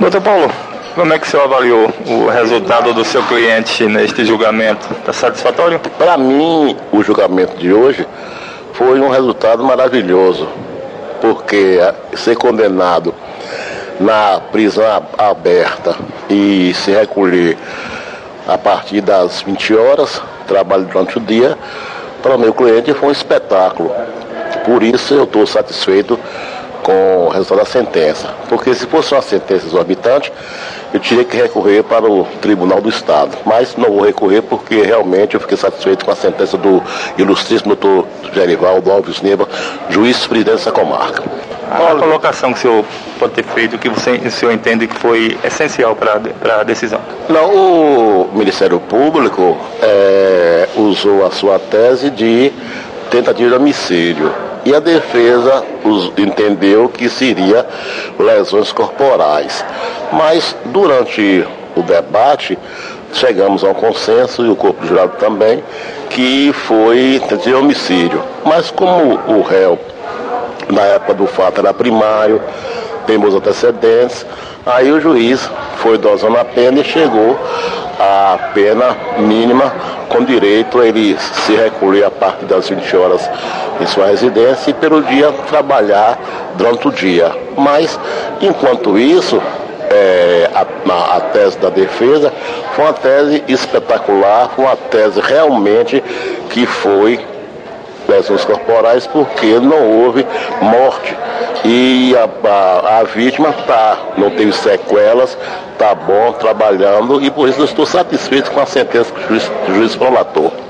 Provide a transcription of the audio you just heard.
Doutor Paulo, como é que o senhor avaliou o resultado do seu cliente neste julgamento? Está satisfatório? Para mim, o julgamento de hoje foi um resultado maravilhoso, porque ser condenado na prisão aberta e se recolher a partir das 20 horas, trabalho durante o dia, para o meu cliente foi um espetáculo. Por isso eu estou satisfeito com o resultado da sentença, porque se fosse uma sentença exorbitante, eu teria que recorrer para o Tribunal do Estado, mas não vou recorrer porque realmente eu fiquei satisfeito com a sentença do ilustríssimo doutor Gerivaldo Alves Neiva, juiz-presidente dessa comarca. A colocação que o senhor pode ter feito, que o senhor entende que foi essencial para a decisão? Não, o Ministério Público usou a sua tese de tentativa de homicídio. E a defesa entendeu que seria lesões corporais. Mas, durante o debate, chegamos a um consenso, e o corpo de jurado também, que foi tentativa de homicídio. Mas como o réu, na época do fato, era primário, temos antecedentes, aí o juiz foi dosando a pena e chegou à pena mínima, com direito a ele se recolher a partir das 20 horas em sua residência e pelo dia trabalhar durante o dia. Mas, enquanto isso, a tese da defesa foi uma tese espetacular, foi uma tese realmente que foi lesões corporais, porque não houve morte e a vítima não teve sequelas, está bom, trabalhando, e por isso eu estou satisfeito com a sentença que o juiz prolatou.